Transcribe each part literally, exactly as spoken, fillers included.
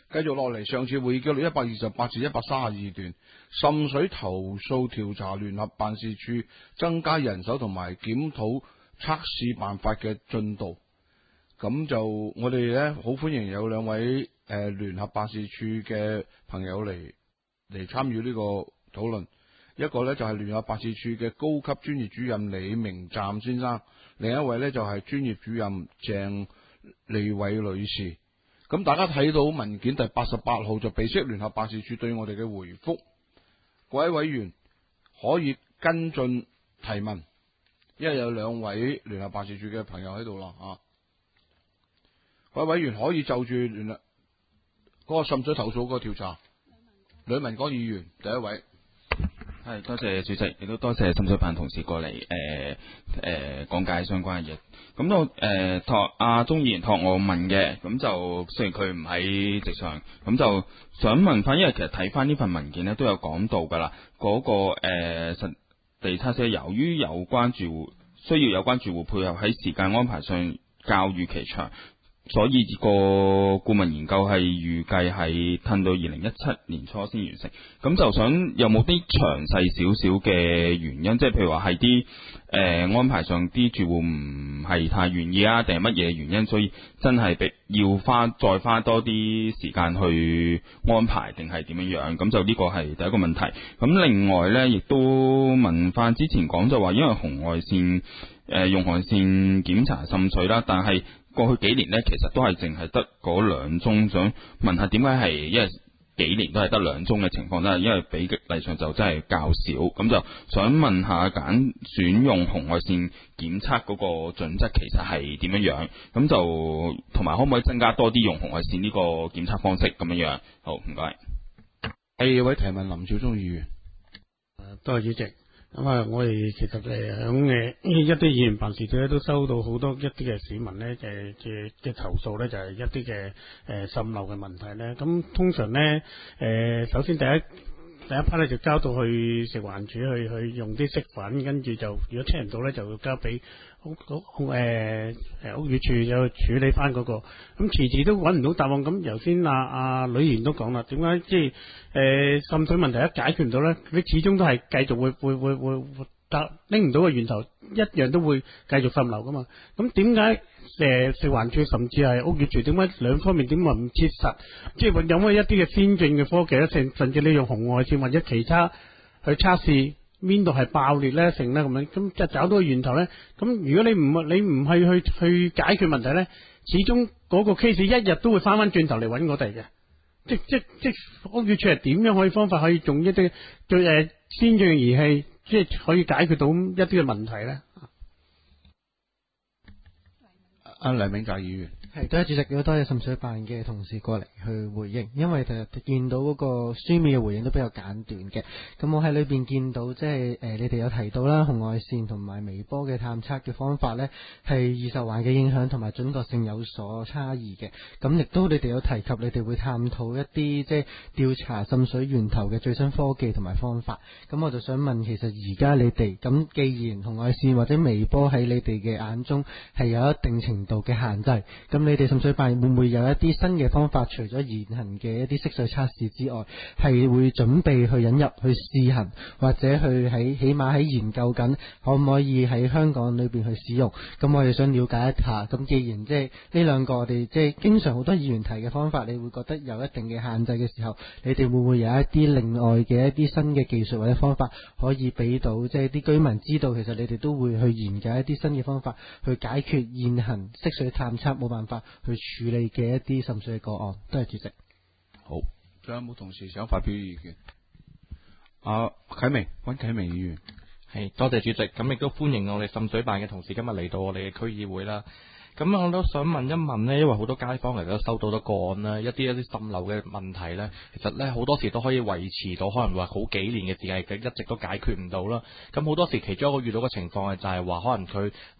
繼續落嚟，上次會議記錄一百二十八至一百三十二段，滲水投訴調查聯合辦事處增加人手同埋檢討測試辦法嘅進度。咁就我哋咧好歡迎有兩位誒聯合辦事處嘅朋友嚟嚟參與呢個討論。一個咧就係聯合辦事處嘅高級專業主任李明湛先生，另一位咧就係專業主任鄭利偉女士。咁大家睇到文件第八十八號就備悉聯合辦事處對我哋嘅回覆，各位委員可以跟進提問，因為有兩位聯合辦事處嘅朋友喺度啦啊。各位委員可以就住聯絡嗰個滲水投訴嗰個調查，呂文光議員第一位。 係，多謝主席，亦都多謝滲水辦同事過嚟誒誒講解相關嘅嘢。咁我誒託阿鍾議員託我問嘅，咁就雖然佢唔喺席上，咁就想問翻，因為其實睇翻呢份文件咧都有講到㗎啦，嗰、那個誒、呃、實地測試，由於有關住戶需要有關住戶配合喺時間安排上較預期長。所以個顧問研究係預計係褪到二零一七年初先完成，咁就想有冇啲詳細少少嘅原因，即係譬如話係啲誒安排上啲住戶唔係太願意啊，定係乜嘢原因，所以真係俾要花再花多啲時間去安排，定係點樣樣？咁就呢個係第一個問題。咁另外呢，亦都問翻之前講就話，因為紅外線誒、呃、用紅外線檢查滲水啦，但係過去幾年呢，其實都係淨係得嗰兩宗，想問下點解係因為幾年都係得兩宗嘅情況咧？因為比例上就真係較少，咁就想問下揀選用紅外線檢測嗰個準則其實係點樣樣？咁就同埋可唔可以增加多啲用紅外線呢個檢測方式咁樣樣？好，唔該。 第二位提問林少忠議員。 誒，多謝主席。咁啊，我哋其實誒響誒一啲議員辦事處咧，都收到好多一啲嘅市民咧嘅嘅嘅投訴咧，就係一啲嘅誒滲漏嘅問題咧。咁通常咧誒，首先第一第一 part 咧就交到去食環署去去用啲色粉，跟住就如果聽唔到咧，就交俾屋屋誒誒屋宇署就處理翻嗰個。咁遲遲都揾唔到答案。咁頭先阿阿呂議員都講啦，點解即係誒滲水問題一解決唔到咧？佢始終都係繼續會會會會得拎唔到個源頭，一樣都會繼續滲漏噶嘛。咁點解誒食環署甚至係屋宇署點解兩方面點話唔切實？即係有冇一啲嘅先進嘅科技咧？甚甚至你用紅外線或者其他去測試邊度係爆裂咧，成咧咁樣，咁就找到個源頭咧。咁如果你唔你唔係去去解決問題咧，始終嗰個 case 一日都會翻翻轉頭嚟揾我哋嘅。即即即屋宇署係點樣可以方法可以用一啲最誒先進嘅儀器，即係可以解決到一啲嘅問題咧？ 阿梁永澤議員。 係，多謝主席，亦都多謝滲水辦嘅同事過嚟去回應，因為其實見到嗰個書面嘅回應都比較簡短嘅。咁我喺裏邊見到即係誒，你哋有提到啦，紅外線同埋微波嘅探測嘅方法呢，係易受環嘅影響同埋準確性有所差異嘅。咁亦都你哋有提及，你哋會探討一啲即係調查滲水源頭嘅最新科技同埋方法。咁我就想問，其實而家你哋咁，既然紅外線或者微波喺你哋嘅眼中係有一定程度嘅限制，咁你哋滲水辦會唔會有一啲新嘅方法？除咗現行嘅一啲色水測試之外，係會準備去引入去試行，或者去喺起碼喺研究緊，可唔可以喺香港裏邊去使用？咁我哋想了解一下。咁既然即係呢兩個我哋即係經常好多議員提嘅方法，你會覺得有一定嘅限制嘅時候，你哋會唔會有一啲另外嘅一啲新嘅技術或者方法，可以俾到即係啲居民知道，其實你哋都會去研究一啲新嘅方法，去解決現行色水探測冇辦法去處理嘅一啲滲水嘅個案。多謝主席。 好，仲有冇同事想發表意見？阿啟明，溫啟明議員。 係，多謝主席，咁亦都歡迎我哋滲水辦嘅同事今日嚟到我哋嘅區議會啦。咁我都想問一問呢，因為好多街坊其實都收到咗個案啦，一啲一啲滲漏嘅問題呢，其實呢好多時都可以維持到可能話好幾年嘅時間，一直都解決唔到啦。咁好多時其中一個遇到嘅情況係就係話可能佢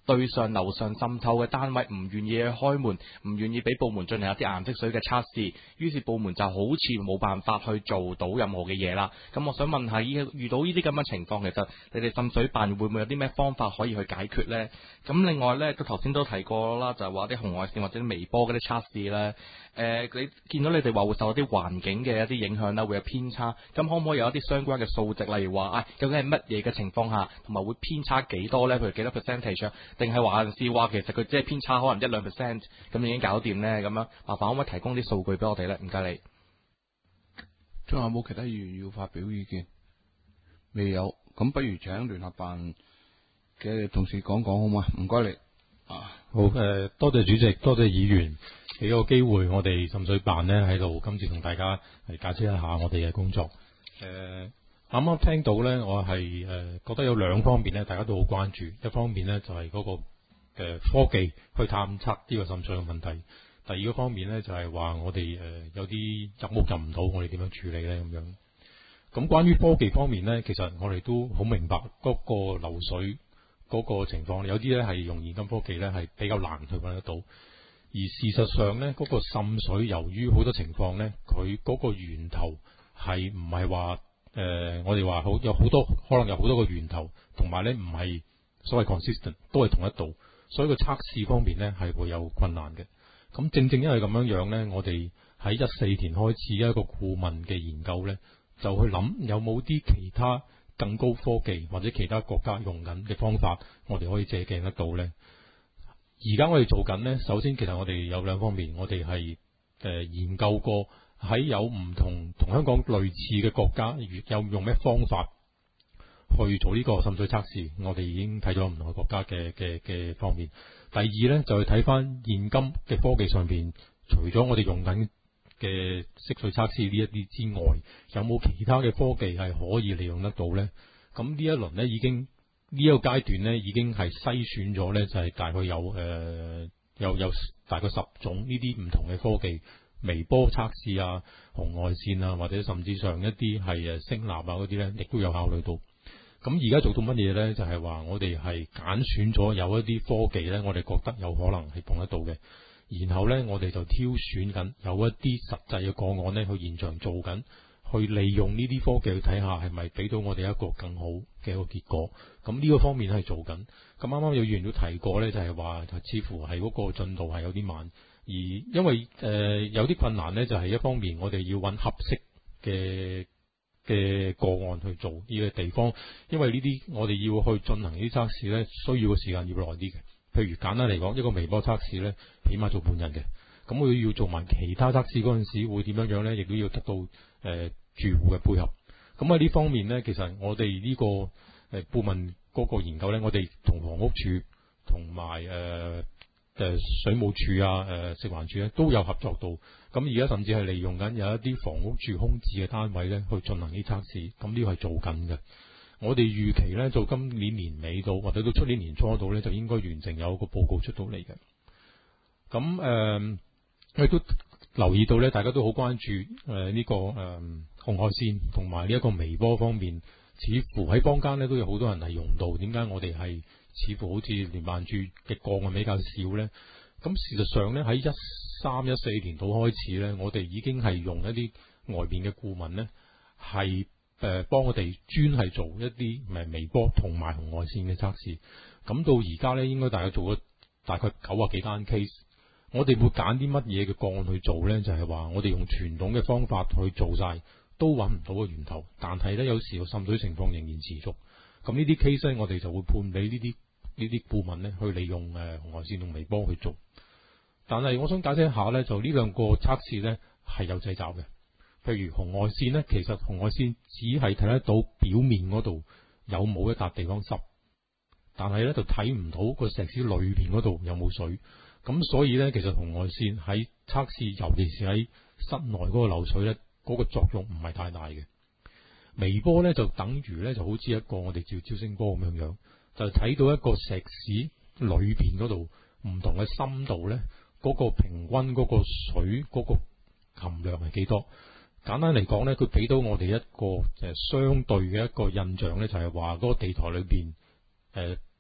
對上樓上滲透嘅單位唔願意去開門，唔願意俾部門進行一啲顏色水嘅測試，於是部門就好似冇辦法去做到任何嘅嘢啦。咁我想問下，遇到呢啲咁嘅情況，其實你哋滲水辦會唔會有啲咩方法可以去解決呢？咁另外呢，都頭先都提過啦，就係話啲紅外線或者微波嗰啲測試呢。誒、呃，你見到你哋話會受到啲環境嘅一啲影響啦，會有偏差，咁可唔可以有一啲相關嘅數值，例如話，啊、哎，究竟係乜嘢嘅情況下，同埋會偏差幾多呢？譬如幾多 percentage，定係話是話其實佢只係偏差可能一兩 percent，咁已經搞掂呢？咁樣麻煩可唔可以提供啲數據俾我哋呢？唔該你。 仲有冇其他議員要發表意見？未有，咁不如請聯合辦嘅同事講講好嘛？唔該你。啊， 好誒、呃，多謝主席，多謝議員俾個機會，我哋滲水辦呢喺度今次同大家係解釋一下我哋嘅工作。誒啱啱聽到呢，我係誒、呃、覺得有兩方面呢，大家都好關注。一方面呢，就係、是、嗰、那個誒、呃、科技去探測呢個滲水嘅問題。第二個方面呢，就係、是、話我哋誒、呃、有啲入屋入唔到，我哋點樣處理呢？咁樣。咁關於科技方面呢，其實我哋都好明白嗰個流水嗰個情況，有啲咧係用現今科技咧係比較難去揾得到，而事實上咧嗰個滲水由於好多情況咧，佢嗰個源頭係唔係話誒我哋話好有好多可能有好多個源頭，同埋咧唔係所謂 consistent 都係同一度，所以個測試方面咧係會有困難嘅。咁正正因為咁樣樣咧，我哋喺一四年開始一個顧問嘅研究咧，就去諗有冇啲其他更高科技或者其他國家用緊嘅方法，我哋可以借鏡得到呢。而家我哋做緊呢，首先其實我哋有兩方面，我哋係誒研究過喺有唔同同香港類似嘅國家，有用咩方法去做呢個滲水測試。我哋已經睇咗唔同嘅國家嘅嘅嘅方面。第二呢，就去睇翻現今嘅科技上邊，除咗我哋用緊嘅色水測試呢一啲之外，有冇其他嘅科技係可以利用得到呢？咁呢一輪呢已經呢一個階段呢已經係篩選咗呢，就係大概有誒、呃、有有大概十種呢啲唔同嘅科技，微波測試啊、紅外線啊，或者甚至上一啲係誒聲納啊嗰啲呢，亦都有考慮到。咁而家做到乜嘢呢？就係、是、話我哋係揀選咗有一啲科技呢，我哋覺得有可能係碰得到嘅。然後呢，我哋就挑選緊有一啲實際嘅個案呢，去現場做緊，去利用呢啲科技去睇下係咪俾到我哋一個更好嘅一個結果。咁呢個方面係做緊。咁啱啱有議員都提過呢，就係話似乎係嗰個進度係有啲慢，而因為誒、呃、有啲困難呢，就係一方面我哋要揾合適嘅嘅個案去做呢個地方，因為呢啲我哋要去進行呢啲測試呢，需要嘅時間要耐啲嘅。譬如簡單嚟講，一個微波測試呢，起碼做半日嘅。咁佢要做埋其他測試嗰陣時，會點樣樣呢？亦都要得到誒、呃、住戶嘅配合。咁喺呢方面呢，其實我哋呢、這個誒、呃、顧問嗰個研究呢，我哋同房屋署同埋誒誒水務署啊、誒、呃、食環署咧都有合作到。咁而家甚至係利用緊有一啲房屋署空置嘅單位呢，去進行呢測試。咁呢個係做緊嘅。我哋預期咧，到今年年尾到，或者到出年年初到咧，就應該完成有個報告出到嚟嘅。咁誒，我亦都留意到咧，大家都好關注誒呢、呃這個誒、呃、紅外線同埋呢一個微波方面，似乎喺坊間咧都有好多人係用到。點解我哋係似乎好似聯辦處嘅個案比較少咧？咁事實上咧，喺一三一四年度開始咧，我哋已經係用一啲外邊嘅顧問咧，係。誒幫我哋專係做一啲誒微波同埋紅外線嘅測試，咁到而家咧應該大概做咗大概九啊幾單 case，我哋會揀啲乜嘢嘅個案去做咧？就係話我哋用傳統嘅方法去做晒，都揾唔到個源頭，但係咧有時個滲水情況仍然持續，咁呢啲 case 咧我哋就會判俾呢啲呢啲顧問咧去利用誒紅外線同微波去做，但係我想解釋一下咧，就呢兩個測試咧係有掣肘嘅。譬如紅外線呢，其實紅外線只係睇得到表面嗰度有冇一笪地方濕，但係咧就睇唔到個石屎裏邊嗰度有冇水。咁所以咧，其實紅外線喺測試，尤其是喺室內嗰個流水咧，嗰、嗰個作用唔係太大嘅。微波咧就等於咧就好似一個我哋照超聲波咁樣樣，就睇到一個石屎裏邊嗰度唔同嘅深度咧，嗰、嗰個平均嗰個水嗰、嗰個含量係幾多？簡單嚟講咧，佢俾到我哋一個誒相對嘅一個印象咧，就係話嗰個地台裏邊誒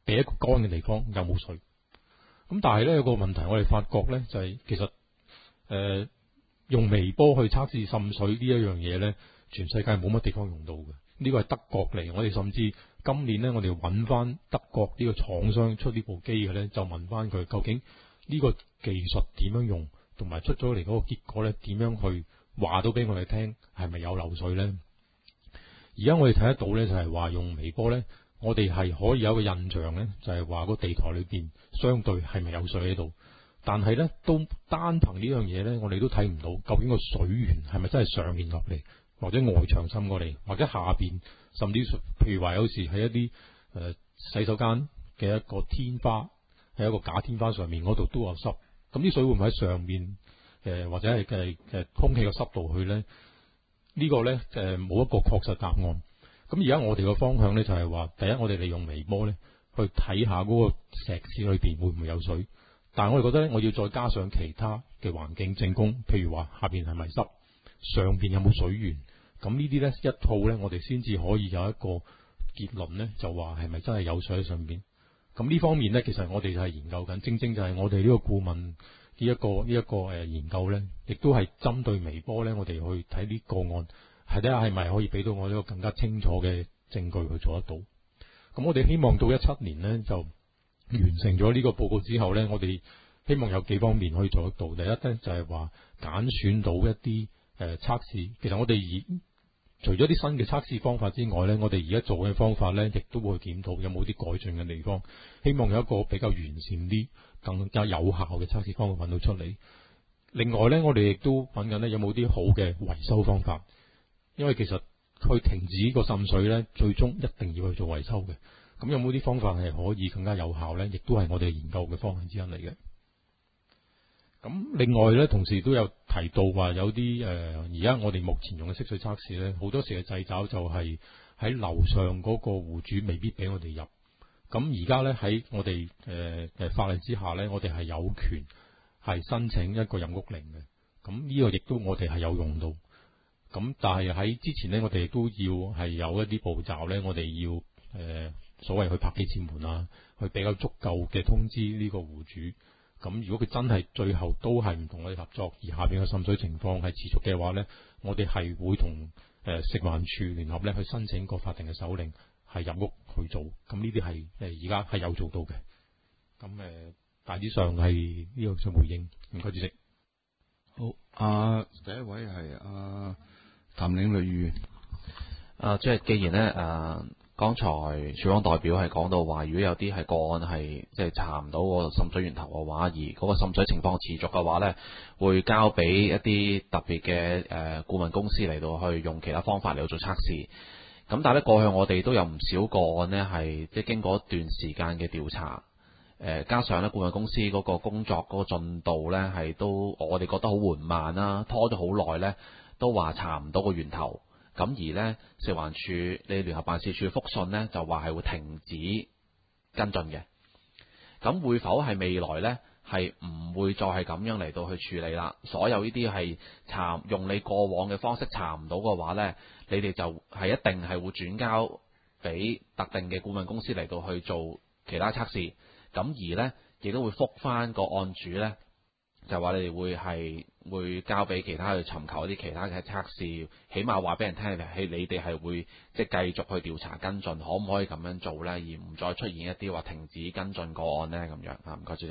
俾一個乾嘅地方有冇水。咁但係咧有個問題，我哋發覺咧就係、是、其實誒、呃、用微波去測試滲水呢一樣嘢咧，全世界冇乜地方用到嘅。呢個係德國嚟，我哋甚至今年咧，我哋揾翻德國呢個廠商出呢部機嘅咧，就問翻佢究竟呢個技術點樣用，同埋出咗嚟嗰個結果咧點樣去話到俾我哋聽係咪有漏水咧？而家我哋睇得到咧，就係話用微波咧，我哋係可以有一個印象咧，就係話個地台裏邊相對係咪有水喺度，但係咧都單憑呢樣嘢咧，我哋都睇唔到究竟個水源係咪真係上面落嚟，或者外牆滲過嚟，或者下邊甚至譬如話有時喺一啲誒、呃、洗手間嘅一個天花，喺一個假天花上面嗰度都有濕，咁啲水會唔會喺上面誒、呃、或者係誒誒空氣嘅濕度去咧？呢個呢，誒冇一個確實答案。咁而家我哋嘅方向呢，就係話，第一我哋利用微波呢去睇下嗰個石屎裏邊會唔會有水。但係我哋覺得呢，我要再加上其他嘅環境證供，譬如話下邊係咪濕，上邊有冇水源。咁呢啲呢，一套呢，我哋先至可以有一個結論呢，就話係咪真係有水喺上邊。咁呢方面呢，其實我哋就係研究緊，正正就係我哋呢個顧問呢一個呢一個誒研究呢，亦都係針對微波呢，我哋去睇啲個案，係睇下係咪可以俾到我呢個更加清楚嘅證據去做得到。咁我哋希望到一七年呢，就完成咗呢個報告之後呢，我哋希望有幾方面可以做得到。第一呢，就係話揀選到一啲誒測試，其實我哋而除咗啲新嘅測試方法之外呢，我哋而家做嘅方法呢，亦都會檢討有冇啲改進嘅地方，希望有一個比較完善啲、更加有效嘅測試方法揾到出嚟。另外呢，我哋亦都揾緊呢有冇啲好嘅維修方法，因為其實去停止個滲水呢，最終一定要去做維修嘅。咁有冇啲方法係可以更加有效呢？亦都係我哋研究嘅方向之一嚟嘅。咁另外咧，同時都有提到話有啲誒，而家我哋目前用嘅色水測試咧，好多時嘅掣肘就係喺樓上嗰個戶主未必俾我哋入。咁而家咧喺我哋誒誒法例之下咧，我哋係有權係申請一個入屋令嘅。咁呢個亦都我哋係有用到。咁但係喺之前咧，我哋亦都要係有一啲步驟咧，我哋要誒、呃、所謂去拍幾次門啊，去比較足夠嘅通知呢個戶主。咁如果佢真係最後都係唔同我哋合作，而下邊嘅滲水情況係持續嘅話呢，我哋係會同誒食環署聯合咧去申請個法定嘅手令，係入屋去做。咁呢啲係誒而家係有做到嘅。咁誒、呃、大致上係呢個嘅回應。唔該，主席。 好，啊第一位係啊譚領律議員。 啊，即係既然呢。誒、呃。剛才署方代表係講到話，如果有啲係個案係即係查唔到個滲水源頭嘅話，而嗰個滲水情況持續嘅話呢，會交俾一啲特別嘅誒顧問公司嚟到去用其他方法嚟到做測試。咁但係咧，過去我哋都有唔少個案呢係即係經過一段時間嘅調查，誒加上呢顧問公司嗰個工作嗰個進度呢係都我哋覺得好緩慢啦，拖咗好耐呢，都話查唔到個源頭。咁而呢，食環署你聯合辦事處嘅覆信呢，就話係會停止跟進嘅。咁會否係未來呢？係唔會再係咁樣嚟到去處理啦？所有呢啲係查用你過往嘅方式查唔到嘅話呢，你哋就係一定係會轉交俾特定嘅顧問公司嚟到去做其他測試。咁而呢，亦都會覆返個案主呢，就話你哋會係會交俾其他去尋求一啲其他嘅測試，起碼話俾人聽係你哋係會即係繼續去調查跟進，可唔可以咁樣做呢？而唔再出現一啲話停止跟進個案呢？咁樣啊？唔該，主席。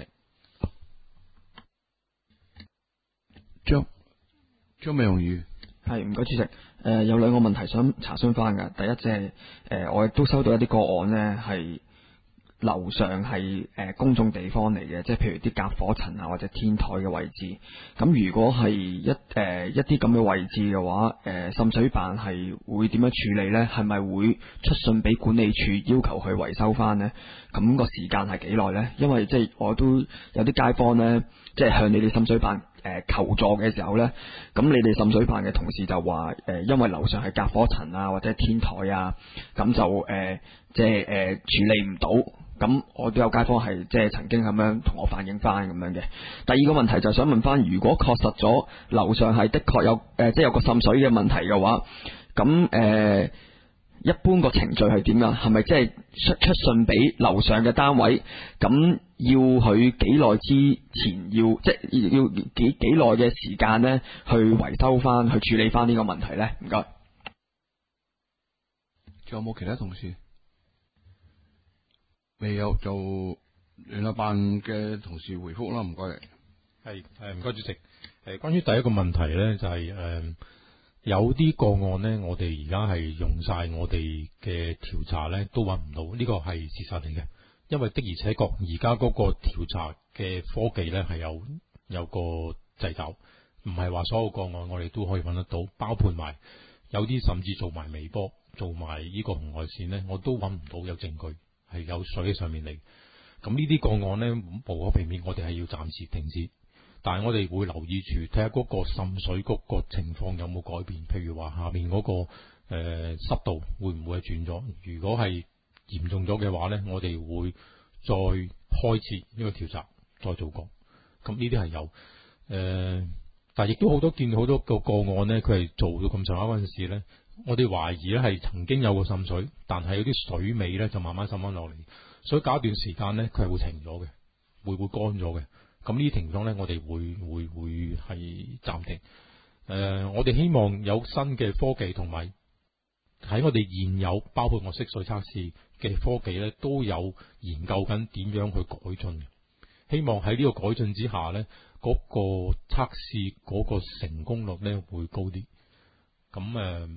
張張美容議係唔該，主席。誒、呃、有兩個問題想查詢翻㗎。第一即係誒我亦都收到一啲個案呢係。樓上係誒、呃、公眾地方嚟嘅，即係譬如啲隔火層啊或者天台嘅位置。咁如果係一誒、呃、一啲咁嘅位置嘅話，誒、呃、滲水辦係會點樣處理呢？係咪會出信俾管理處要求去維修翻呢？咁、那個時間係幾耐呢？因為即係我都有啲街坊呢，即係向你哋滲水辦誒、呃、求助嘅時候呢，咁你哋滲水辦嘅同事就話誒、呃，因為樓上係隔火層啊或者天台啊，咁就誒、呃、即係誒、呃、處理唔到。咁我都有街坊係即係曾經咁樣同我反映翻咁樣嘅。第二個問題就想問翻，如果確實咗樓上係的確有誒、呃、即係有個滲水嘅問題嘅話，咁誒一般個程序係點㗎？係咪即係出出信俾樓上嘅單位，咁要佢幾耐之前要即係要幾幾耐嘅時間咧，去維修翻、去處理翻呢個問題咧？唔該。 仲有冇其他同事？未有做聯絡辦嘅同事回覆啦，唔該你。 係誒，唔該主席。誒，關於第一個問題咧，就係、是、誒、呃、有啲個案咧，我哋而家係用晒我哋嘅調查咧，都揾唔到，呢個係事實嚟嘅。因為的而且確，而家嗰個調查嘅科技咧係有有個掣肘，唔係話所有個案我哋都可以揾得到，包括埋有啲甚至做埋微波、做埋呢個紅外線咧，我都揾唔到有證據係有水喺上面嚟。咁呢啲個案咧，無可避免，我哋係要暫時停止。但係我哋會留意住睇下嗰個滲水嗰個情況有冇改變，譬如話下面嗰、那個誒、呃、濕度會唔會係轉咗？如果係嚴重咗嘅話咧，我哋會再開設呢個調查，再做過。咁呢啲係有誒、呃，但係亦都好多見好多個個案咧，佢係做到咁上下嗰陣時咧，我哋懷疑咧係曾經有個滲水，但係有啲水尾咧就慢慢滲翻落嚟，所以隔一段時間咧佢係會停咗嘅，會會乾咗嘅。咁呢啲情況咧，我哋會會會係暫停。誒、呃，我哋希望有新嘅科技同埋喺我哋現有，包括我色水測試嘅科技咧，都有研究緊點樣去改進嘅。希望喺呢個改進之下咧，嗰、那個測試嗰個成功率咧會高啲。咁誒、呃，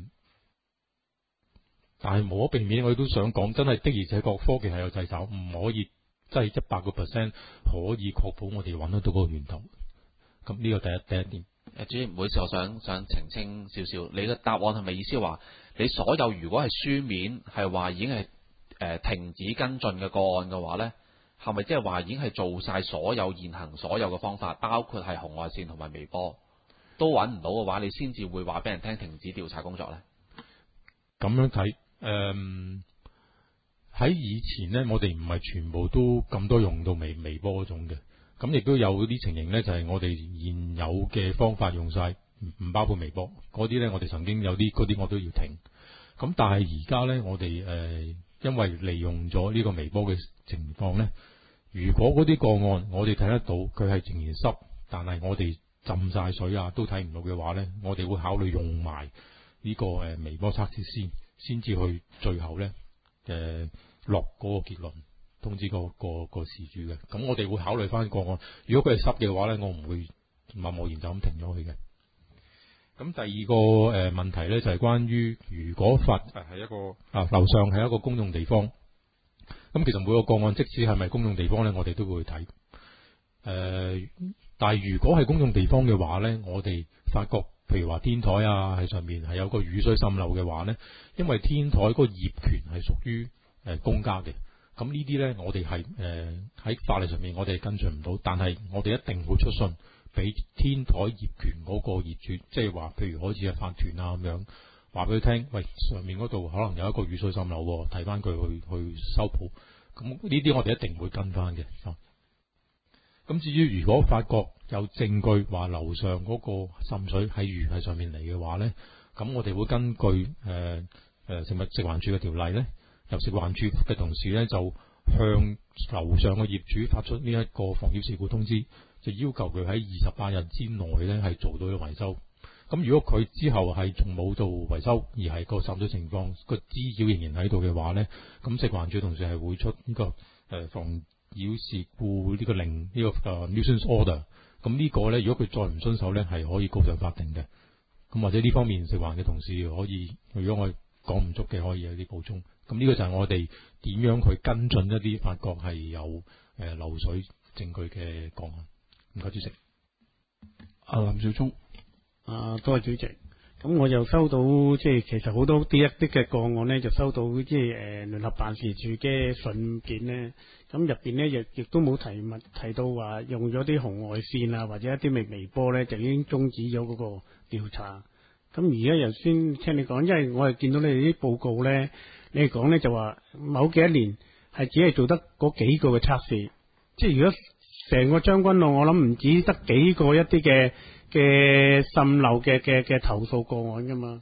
但係無可避免，我哋都想講，真係的而且確科技係有掣肘，唔可以。即係一百個 percent 可以確保我哋揾得到嗰個源頭。咁呢個第一第一點。 誒，主席唔好意思，我想想澄清少少。你嘅答案係咪意思話，你所有如果係書面係話已經係誒、呃、停止跟進嘅個案嘅話咧，係咪即係話已經係做晒所有現行所有嘅方法，包括係紅外線同埋微波都揾唔到嘅話，你先至會話俾人聽停止調查工作咧？ 咁樣睇誒。嗯喺以前呢，我哋唔係全部都咁多用到微微波嗰種嘅，咁亦都有啲情形呢，就係、是、我哋現有嘅方法用晒，唔包括微波嗰啲呢，我哋曾經有啲嗰啲我都要停。咁但係而家呢，我哋誒、呃、因為利用咗呢個微波嘅情況呢，如果嗰啲個案我哋睇得到佢係仍然濕，但係我哋浸晒水啊都睇唔到嘅話呢，我哋會考慮用埋呢個誒微波測試先，先至去最後呢。誒、呃。落嗰個結論通知、嗰個、嗰個個事主嘅，咁我哋會考慮翻個案。如果佢係濕嘅話咧，我唔會默默然就咁停咗佢嘅。咁第二個誒、呃、問題咧就係、是、關於如果發誒係一個啊樓上係一個公眾地方，咁其實每個個案即使係咪公眾地方咧，我哋都會睇。誒、呃，但係如果係公眾地方嘅話咧，我哋發覺譬如話天台啊喺上面係有個雨水滲漏嘅話咧，因為天台嗰個業權係屬於誒，公家嘅，咁呢啲咧，我哋係誒喺法例上面，我哋係跟進唔到，但係我哋一定會出信俾天台業權嗰個業主，即係話，譬如好似係法團啊咁樣，話俾佢聽，喂，上面嗰度可能有一個雨水滲漏，睇翻佢去去修補，咁呢啲我哋一定會跟翻嘅。咁至於如果發覺有證據話樓上嗰個滲水喺魚喺上面嚟嘅話咧，咁我哋會根據誒誒、呃、食物食環署嘅條例咧。由食環署嘅同事咧，就向樓上嘅業主發出呢一個妨擾事故通知，就要求佢喺二十八日之內咧係做到嘅維修。咁如果佢之後係仲冇做維修，而係個滲水情況個滋擾仍然喺度嘅話咧，咁食環署同事係會出呢個誒妨擾事故呢個令呢個誒 nuisance order。咁呢個咧，如果佢再唔遵守咧，係可以告上法庭嘅。咁或者呢方面食環嘅同事可以，如果我講唔足嘅，可以有啲補充。咁呢個就係我哋點樣去跟進一啲發覺係有誒漏水證據嘅個案。唔該，主席。 阿林少聰， 啊，多謝主席。咁我就收到即係其實好多啲一啲嘅個案咧，就收到即係誒聯合辦事處嘅信件咧。咁入邊咧亦亦都冇提問提到話用咗啲紅外線啊，或者一啲微微波咧，就已經終止咗嗰個調查。咁而家又先聽你講，因為我係見到你哋啲報告咧。你講咧就話某幾一年係只係做得嗰幾個嘅測試，即係如果成個將軍澳我諗唔止得幾個一啲嘅嘅滲漏嘅嘅嘅投訴個案噶嘛，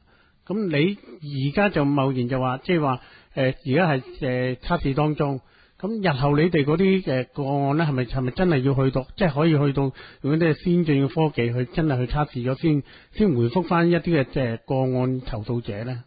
咁你而家就貿然就話，即係話誒而家係誒測試當中。咁日後你哋嗰啲誒個案咧，係咪係咪真係要去到，即係可以去到用一啲先進嘅科技去真係去測試咗先，先回覆翻一啲嘅即係個案投訴者咧？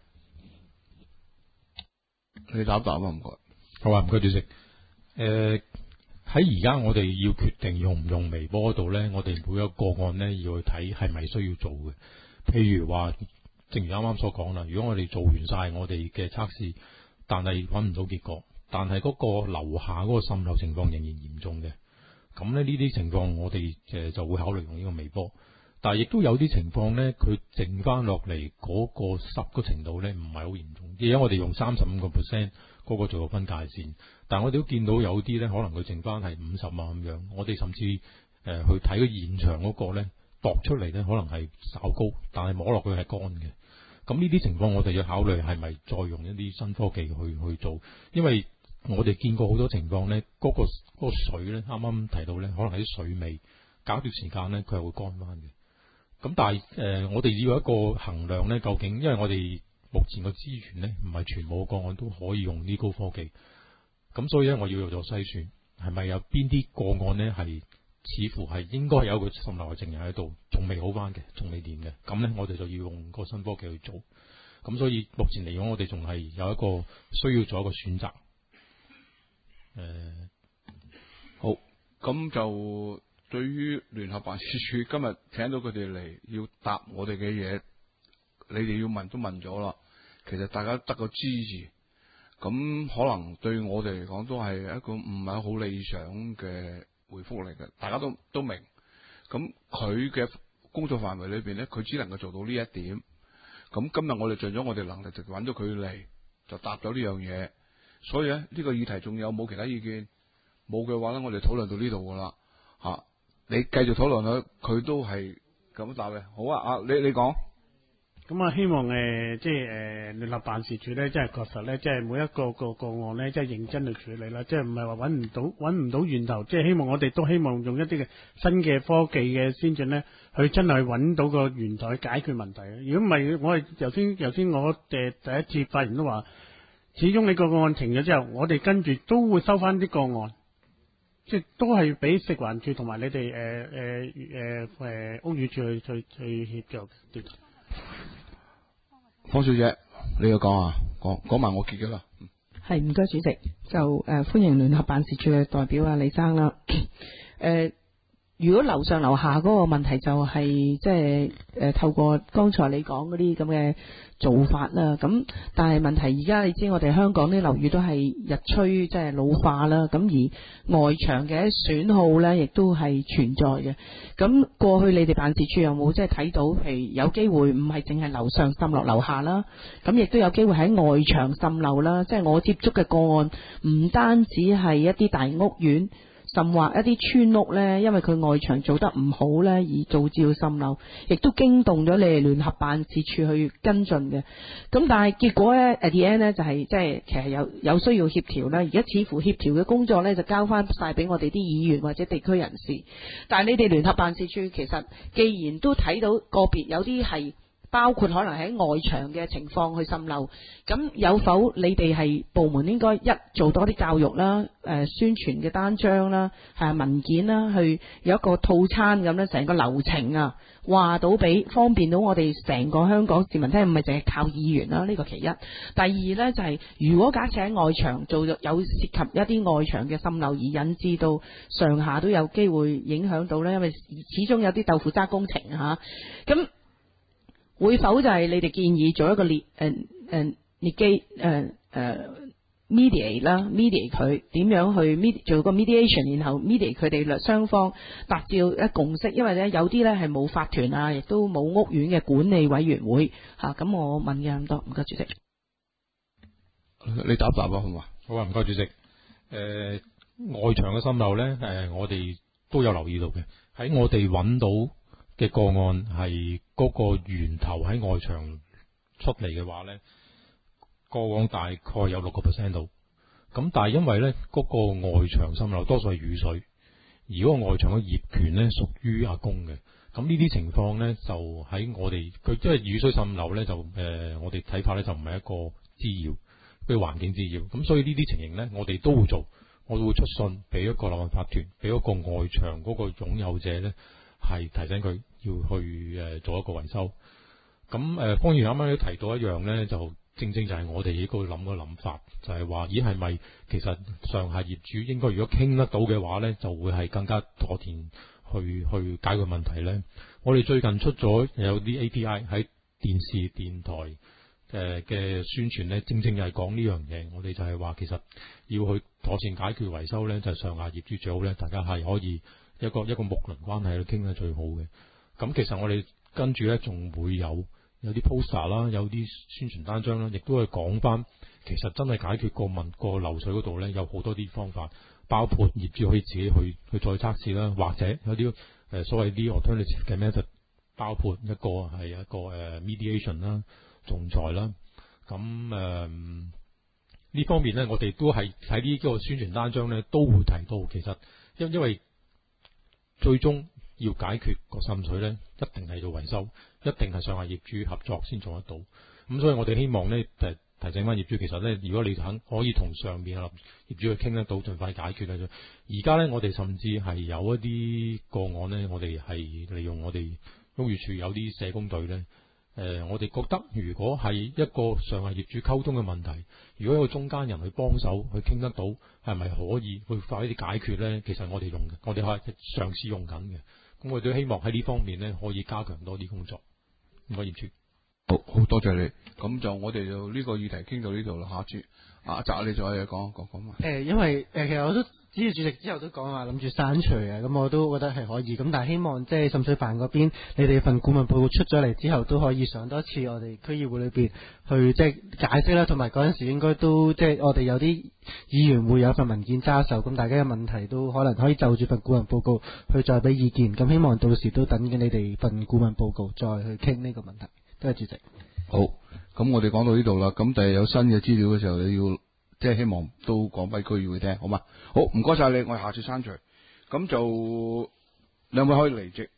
你答一答啊，唔該。 好啊，唔該主席。誒、呃，喺而家我哋要決定用唔用微波嗰度咧，我哋每一個個案咧要去睇係咪需要做嘅。譬如話，正如啱啱所講啦，如果我哋做完晒我哋嘅測試，但係揾唔到結果。但係嗰個樓下嗰個滲漏情況仍然嚴重嘅，咁咧呢啲情況我哋誒就會考慮用呢個微波。但係亦都有啲情況咧，佢剩翻落嚟嗰個濕個程度咧唔係好嚴重。而家我哋用三十五個 percent 嗰個做個分界線，但係我哋都見到有啲咧可能佢剩翻係五十啊咁樣。我哋甚至誒、呃、去睇個現場嗰個咧度出嚟咧可能係稍高，但係摸落去係乾嘅。咁呢啲情況我哋要考慮係咪再用一啲新科技去去做，因為我哋見過好多情況咧，嗰、嗰個嗰個水咧，啱啱提到咧，可能係啲水味，隔一段時間咧，佢係會乾翻嘅。咁但係誒、呃，我哋要有一個衡量咧，究竟因為我哋目前個資源咧，唔係全部個案都可以用呢高科技，咁所以咧，我要做篩選，係咪有邊啲個案咧係似乎係應該有個滲漏嘅證人喺度，仲未好翻嘅，仲未掂嘅，咁咧我哋就要用個新科技去做。咁所以目前嚟講，我哋仲係有一個需要做一個選擇。誒、呃， 好，咁就對於聯合辦事處今日請到佢哋嚟要答我哋嘅嘢，你哋要問都問咗啦。其實大家得個支持，咁可能對我哋嚟講都係一個唔係好理想嘅回覆嚟嘅。大家都都明，咁佢嘅工作範圍裏邊咧，佢只能夠做到呢一點。咁今日我哋盡咗我哋能力，就揾咗佢嚟，就答咗呢樣嘢。所以咧，呢、這個議題仲有冇其他意見？冇嘅話咧，我哋討論到呢度噶啦吓。你繼續討論佢，佢都係咁答嘅。好啊，啊你你講。 咁啊，希望誒、呃，即係誒聯合辦事處咧，即係確實咧，即係每一個個個案咧，即係認真去處理啦。即係唔係話揾唔到揾唔到源頭，即係希望我哋都希望用一啲嘅新嘅科技嘅先進咧，去真係揾到個源頭去解決問題。如果唔係，我係頭先頭先我誒第一次發言都話。始終你個個案停咗之後，我哋跟住都會收翻啲個案，即係都係俾食環署同埋你哋誒誒誒誒屋宇署去去去協助。 方小姐，你要講啊？講講埋我結嘅啦。 係，唔該主席，就誒、呃、歡迎聯合辦事處嘅代表啊李生啦。誒、呃，如果樓上樓下嗰個問題就係、是、即係誒、呃、透過剛才你講嗰啲咁嘅做法啦，咁但係問題而家你知我哋香港啲樓宇都係日趨即係老化啦，咁而外牆嘅損耗呢亦都係存在嘅。咁過去你哋辦事處有冇即係睇到，譬如有機會唔係淨係樓上滲落樓下啦，咁亦都有機會喺外牆滲漏啦。即係我接觸嘅個案，唔單止係一啲大屋苑，甚或一啲村屋呢，因為佢外牆做得唔好呢，而導致滲漏，亦都驚動咗你哋聯合辦事處去跟進嘅。咁但係結果呢 at the end 呢就係即係其實有有需要協調啦。而家似乎協調嘅工作呢，就交翻晒俾我哋啲議員或者地區人士。但係你哋聯合辦事處其實既然都睇到個別有啲係包括可能喺外牆嘅情況去滲漏，咁有否你哋係部門應該一做多啲教育啦，誒、呃、宣傳嘅單張啦，係文件啦，去有一個套餐咁咧，成個流程啊，話到俾方便到我哋成個香港市民聽，唔係淨係靠議員啦，呢、這個其一。第二呢，就係、是、如果假設喺外牆做有涉及一啲外牆嘅滲漏，而引致到上下都有機會影響到呢，因為始終有啲豆腐渣工程嚇，咁、啊。會否就係你哋建議做一個列誒誒列機誒誒 mediate 啦 mediate 佢點樣去 med 做個 mediation， 然後 mediate 佢哋兩雙方達至一共識，因為咧有啲咧係冇法團啊，亦都冇屋苑嘅管理委員會嚇。咁、啊、我問嘅咁多，唔該主席。 你答答啊，好嘛？ 好啊，唔該主席。誒、呃，外牆嘅滲漏咧，誒、呃，我哋都有留意到嘅，喺我哋揾到嘅個案係嗰個源頭喺外牆出嚟嘅話咧，過往大概有六個 percent 度。咁但係因為咧嗰個外牆滲漏多數係雨水，而嗰個外牆嘅業權咧屬於阿公嘅， 咁呢啲情況咧，就喺我哋佢因為雨水滲漏咧，就誒、呃、我哋睇法咧就唔係一個滋擾，譬如環境滋擾。咁所以呢啲情形咧，我哋都會做，我哋會出信俾一個立案法團，俾一個外牆嗰個擁有者咧，係提醒佢要去誒、呃、做一個維修。咁誒、呃，方議員啱啱都提到一樣咧，就正正就係我哋呢個諗嘅諗法，就係、是、話咦係咪其實上下業主應該如果傾得到嘅話咧，就會係更加妥善。去去解決問題咧，我哋最近出咗有啲 A P I 喺電視電台誒嘅宣傳咧，正正係講呢樣嘢。我哋就係話其實要去妥善解決維修咧，就係、上下業主最好咧，大家係可以一個一個睦鄰關係去傾得最好嘅。咁其實我哋跟住咧仲會有有啲 poster 啦，有啲宣傳單張啦，亦都係講翻其實真係解決個問個漏水嗰度咧，有好多啲方法。包括業主可以自己去去再測試啦，或者有啲誒、呃、所謂啲 alternative 嘅 method，包括一個係一個誒、呃、mediation 啦、仲裁啦。咁誒呢方面咧，我哋都係喺呢個宣傳單張咧都會提到，其實因因為最終要解決個滲水咧，一定係做維修，一定係上下業主合作先做得到。咁所以我哋希望咧誒。提醒翻業主，其實咧，如果你肯可以同上邊嘅業主去傾得到，盡快解決嘅啫。而家咧，我哋甚至係有一啲個案咧，我哋係利用我哋屋宇署有啲社工隊咧。誒、呃，我哋覺得如果係一個上下業主溝通嘅問題，如果有個中間人去幫手去傾得到，係咪可以去快啲解決咧？其實我哋用，我哋係嘗試用緊嘅。咁我哋都希望喺呢方面咧，可以加強多啲工作。唔該，業主。 好，好多謝你。咁就我哋就呢個議題傾到呢度啦。下次阿澤你再講講講埋。 誒，因為誒、呃，其實我都知道主席之後都講話諗住刪除啊，咁我都覺得係可以。咁但係希望即係滲水辦嗰邊，你哋份顧問報告出咗嚟之後，都可以上多次我哋區議會裏邊去即係解釋啦。同埋嗰陣時應該都即係我哋有啲議員會有份文件揸手，咁大家嘅問題都可能可以就住份顧問報告去再俾意見。咁希望到時都等緊你哋份顧問報告再去傾呢個問題。多謝主席。 好，咁我哋講到呢度啦。咁第日有新嘅資料嘅時候，你要即係希望都講俾區議會聽，好嘛？好，唔該晒你，我哋下次刪除。咁就兩位可以離席。